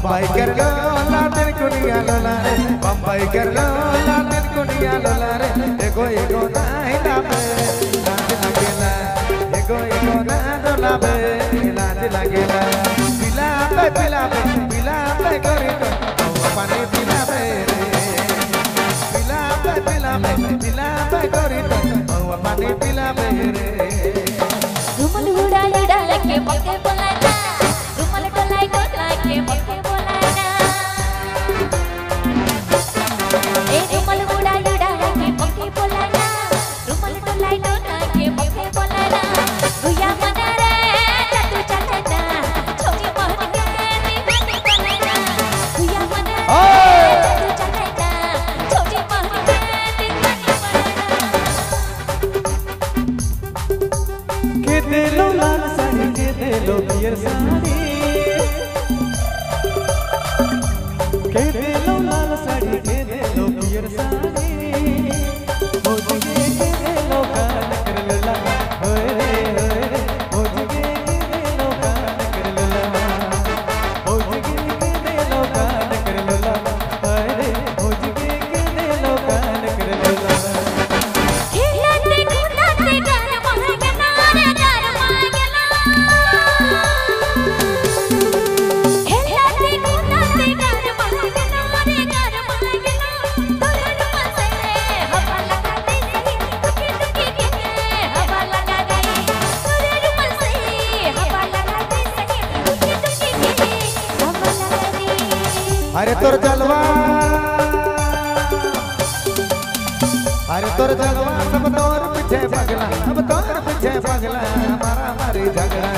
बम्बई कर लो लातिन कुनिया लोला रे बम्बई कर लो लातिन कुनिया लोला रे एगो एगो ना हिलावे लाज लागेला एगो एगो ना डोलावे लाज लागेला पिलावे पिलावे पिलावे करी तो पानी पिलावे पिलावे पिलावे पिलावे करी तो पानी पिलावे रे रुमाल उड़ाई उड़ाई के पके बोलाना रुमाल डोलाई डोलाई के पके बोलाना ए रुमाल उड़ाई उड़ाई के पके बोलाना रुमाल डोलाई डोलाई के पके बोलाना भैया मना रे तू चल जा छोटी मोहन के दीवानी बोलाना भैया मना रे तू चल जा छोटी मोहन के दीवानी बोलाना के दे लो लाल साड़ी के दे लो पियर साड़ी के दे लो लाल साड़ी के दे लो पियर साड़ी हो जगे के दे लो कान कर लला होए रे हो जगे के दे लो कान कर लला हो जगे के दे लो कान कर लला होए रे हो जगे के दे लो कान कर लला हिलते घुलते गान मांगना रे गान मांगना हिलते घुलते गान मांगना रे गान मांगना तोर रुमाल से हवा लगा दे टुकी टुकी के हवा लगा दे तोर रुमाल से हवा लगा दे टुकी टुकी के हवा लगा दे अरे तोर जलवा अरे तोर जलवा सब तोर पीछे पगला अब तोर पीछे पगला मारा मारी झगड़ा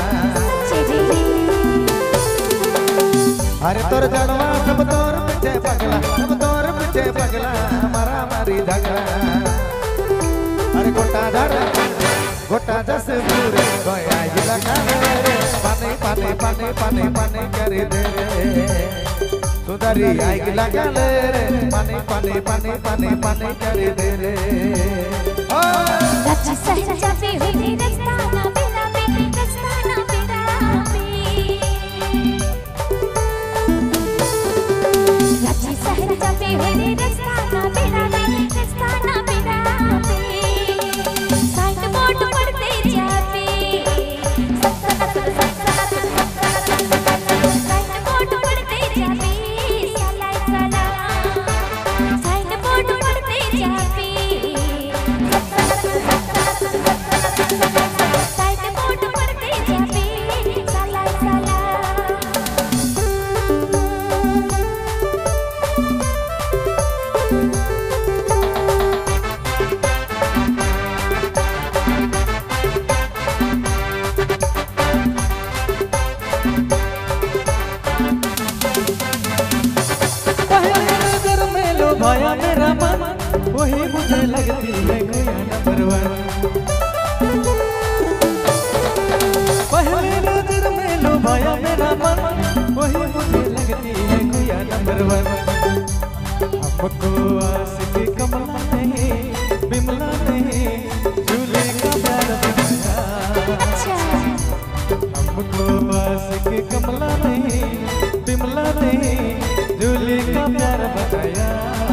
अरे तोर जलवा सब तोर पीछे पगला सब तोर पीछे पगला मारा मारी झगड़ा अरे गोटा जस पूरे गोया जिला रे पानी पानी पानी पानी पानी कर दे सुंदरी आई गिला रे पानी पानी पानी पानी पानी कर दे रे रच सह जाती हुई रास्ता ना मेरा पे रास्ता ना मेरा पे रच सह जाती हुई रास्ता ना मेरा पे रास्ता ना मेरा पे साइड बोर्ड पढ़ते जाते साइड बोर्ड पढ़ते जाते साला साला साइड बोर्ड पढ़ते जाते साइड बोर्ड पढ़ते जाते साला साला पहले नजर में लो भाया मेरा मन वही मुझे लगती है गोया नंबर वन पहले नजर में लो भाया मेरा मन वही मुझे लगती है गोया नंबर वन हमको आशिक कमला नहीं बिमला नहीं झूले का प्यार बनाया हमको आशिक कमला नहीं बिमला नहीं झूले का प्यार बताया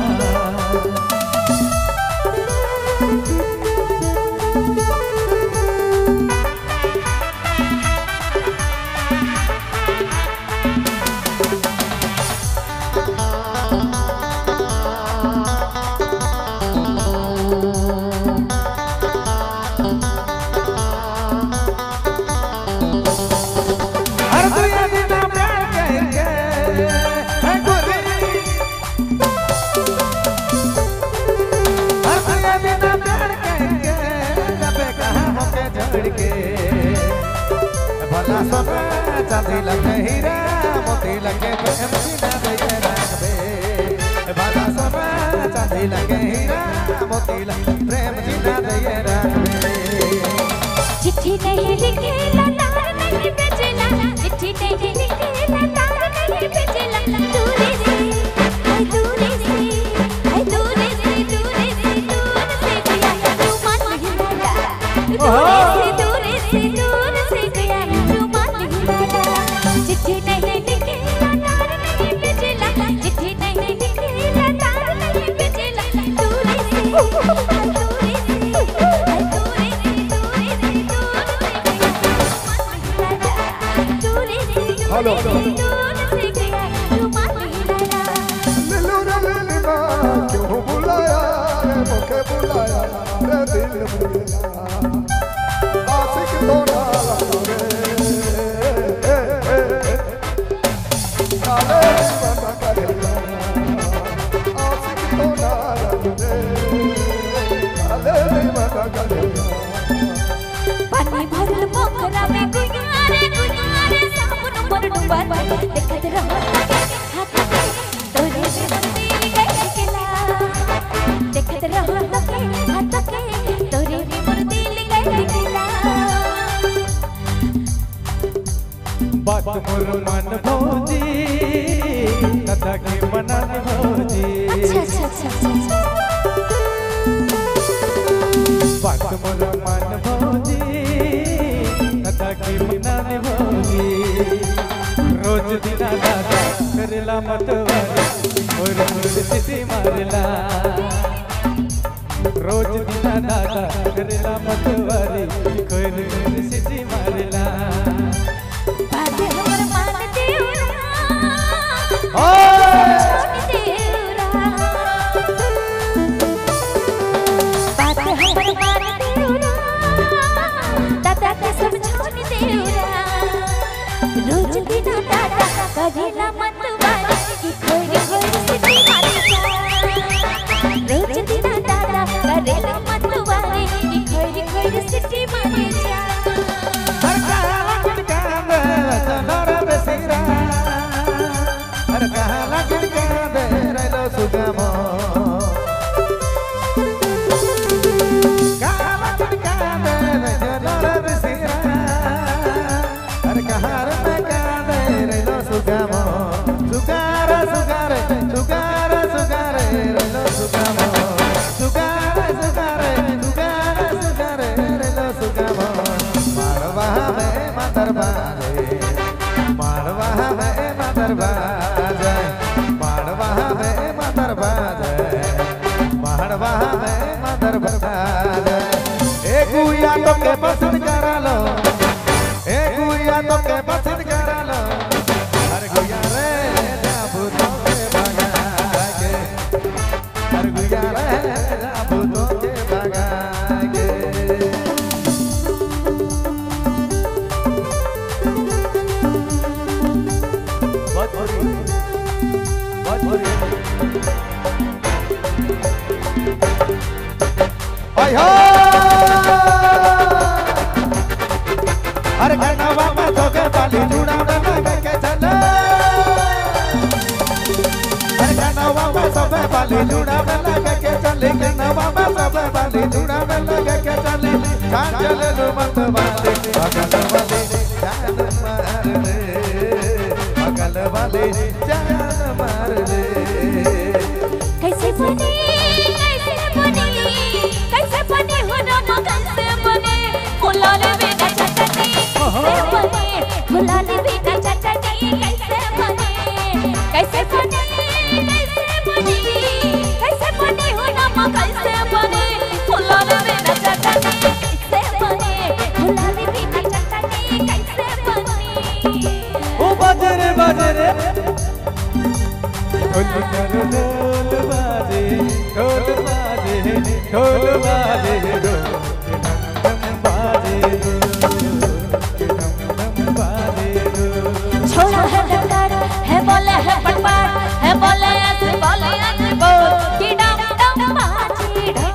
चांदी लगे हीरा मोती लगे प्रेम सीना दे रखबे बाला सोना चांदी लगे हीरा मोती लगे प्रेम सीना दे रखबे चिट्ठी नहीं लिखे तार नहीं भेजना चिट्ठी नहीं लिखे तार नहीं भेजना दूरी से हाय दूरी से हाय दूरी से दूरी से दूर से गया तू मन नहीं लगा दूरी से दूर से गया तू मन नहीं लगा चिट्ठी नहीं लिखे तार नहीं हेलो क्यों बुलाया मुझे बुलाया दिल आशिक तो ना लगे काले बंदा करेगा आशिक तो ना लगे काले बंदा करेगा पानी भरल पोखरा में गुयारे गुयारे साबुन पर डुबा देखत रहो हाथ तोरे से बंदी गई केला देखत रहो हाथ के तोरे भी मुर्दी गई केला बात मोर मन भौजी कथा के मनन भौजी अच्छा बात मोर मन भौजी कथा के मनन भौजी रोज दिना दादा करेला मतवारी और सिटी मारला रोज दिना दादा करेला मतवारी कोई सिटी मारला बात हमर मान देउरा बात हमर मान देउरा दादा के समझानी देउरा रोज बिना दादा करेला मतवारी की कोई सिटी मारला रोज बिना दादा करेला मतवारी की कोई सिटी मारला तो के पसंद करा लो तो के पसंद करा लो हर गुया रे जाबू तो के भगा के हर गुया रे जाबू तो के भगा के बहुत हाय हर गनवा में धोके बाली लूड़ा में लगा के चले हर गनवा में सब बाली लूड़ा में लगा के चले गनवा में सब बाली लूड़ा में लगा के चले कान चले लो मत वाले बगल वाले जान मार ले बगल वाले जान मार ले कैसे बने हो ना कैसे बने फुलाले बेटा चटनी कैसे बने फुलाले बेटा चटनी कैसे बने हो ना कैसे बने फुलाले बेटा चटनी कैसे बने फुलाले बेटा चटनी कैसे बने ओ बजरे बजरे ढोल बाजे ढोल बाजे ढोल बाजे ढोल छोड़ा है डकार है बोले है पटपाट है बोले ऐसे बोल कि डम डम बाजी ढोल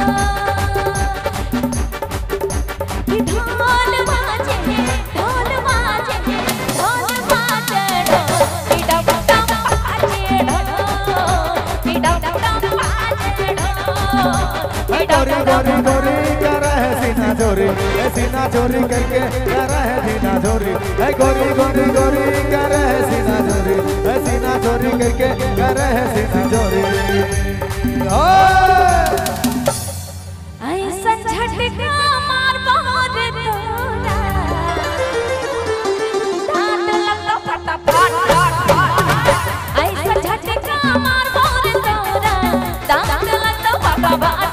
कि ढोल बाजे ढोल बाजे ढोल बाजे कि डम डम बाजे ढोल कि डम डम बाजे ढोल गोरी गोरी गोरी कर है सीना चोरी करके कर है सीना चोरी है गोरी गोरी गोरी कर है सीना चोरी करके कर है सीना चोरी ऐसा झटका मार बाहर तोरा दांत लगता फटा फट ऐसा झटका मार बाहर तोरा दांत लगता फटा फट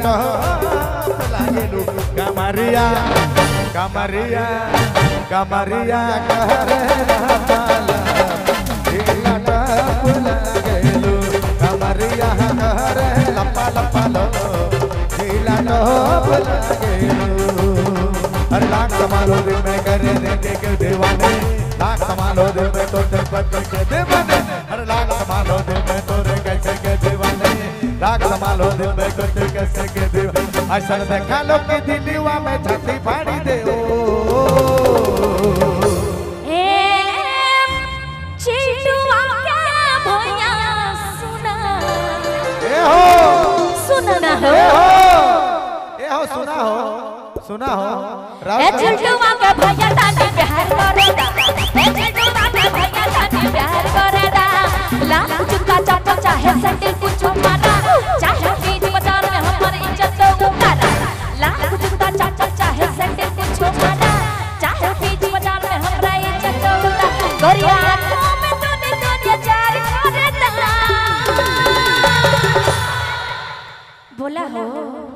टॉप लागेलू कमरिया कमरिया कमरिया कहरे रामाला ढीला टॉप लागेलू कमरिया कहरे लपा लपा लो ढीला टॉप लागेलू हर लाख संभालो दिल में करे देंगे के दीवाने लाख संभालो दिल में तो तेरे पत्ते के दीवाने हर लाख संभालो दिल में तोरे कैसे के दीवाने लाख संभालो दिल में तोरे कैसे के दीवाने ऐसा देखा लो कि दिलवा में छाती फाड़ी दे ओ चिंटुआ क्या भैया सुना ए हो सुना हो ए हो सुना हो ए चिंटुआ के भैया ताने प्यार करेदा ए चिंटुआ के भैया ताने प्यार करेदा लाल चुका चाचा चाहे सैंडल कुछ मारा चाहे बीच बाजार में हमारी इज्जत उतारा लाल चुका चाचा चाहे सैंडल कुछ मारा चाहे बीच बाजार में हमारा इज्जत उतारा गोरिया आंखों में तूने दुनिया जार करेदा बोला हो